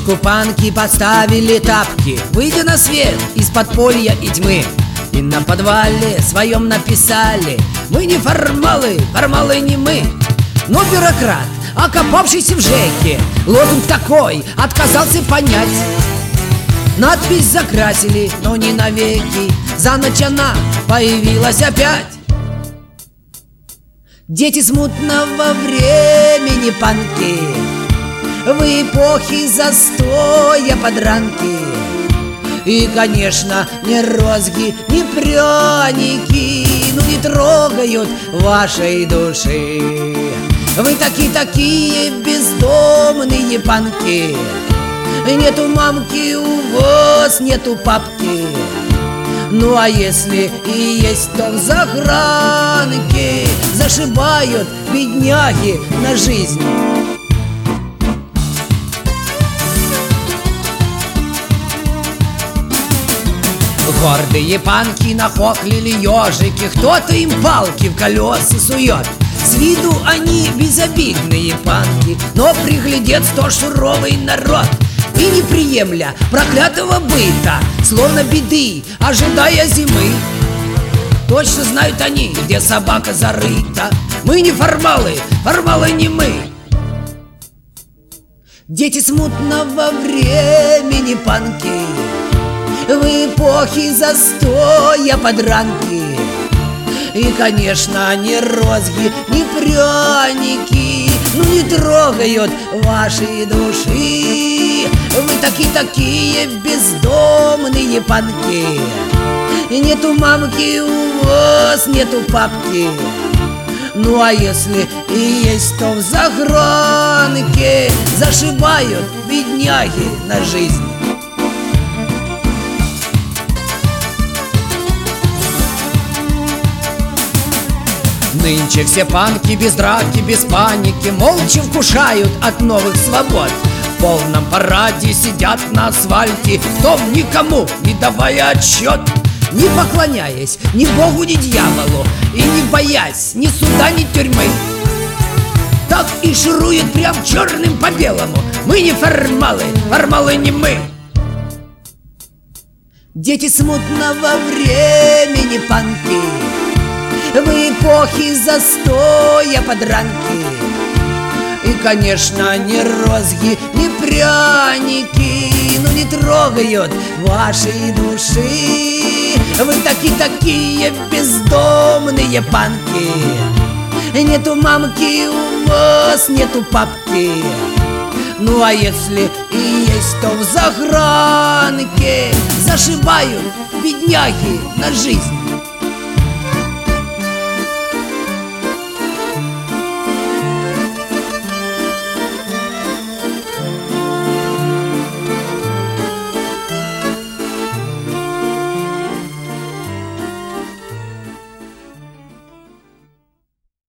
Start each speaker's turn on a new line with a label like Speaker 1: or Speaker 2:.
Speaker 1: крышку панки поставили тапки, выйдя на свет из подполья и тьмы. И на подвале своем написали: мы не формалы, формалы не мы. Но бюрократ, окопавшийся в ЖЭКе, лозунг такой отказался понять. Надпись закрасили, но не навеки, за ночь она появилась опять. Дети смутного времени панки, в эпохе застоя подранки. И, конечно, ни розги, ни пряники, ну не трогают вашей души. Вы такие бездомные панки. Нету мамки у вас, нету папки. Ну а если и есть, то в загранке зашибают бедняги на жизнь. Гордые панки нахохлили ежики, кто-то им палки в колеса сует. С виду они безобидные панки, но приглядец то суровый народ. И не приемля проклятого быта, словно беды, ожидая зимы. Точно знают они, где собака зарыта. Мы не формалы, формалы не мы. Дети смутного времени панки, в эпохе застоя подранки. И, конечно, ни розги, ни пряники, ну не трогают вашей души. Вы такие бездомные панки. Нету мамки у вас, нету папки. Ну а если и есть, то в загранке зашибают бедняги на жизнь. Нынче все панки без драки, без паники молча вкушают от новых свобод. В полном параде сидят на асфальте, в том никому не давая отчет. Не поклоняясь ни Богу, ни дьяволу, и не боясь ни суда, ни тюрьмы. Так и ширует прям черным по белому: мы не формалы, формалы не мы. Дети смутного времени панки, в эпохе застоя подранки. И, конечно, ни розги, ни пряники, ну не трогают вашей души. Вы такие бездомные панки. Нету мамки у вас, нету папки. Ну а если и есть, то в загранке зашибают бедняги на жизнь.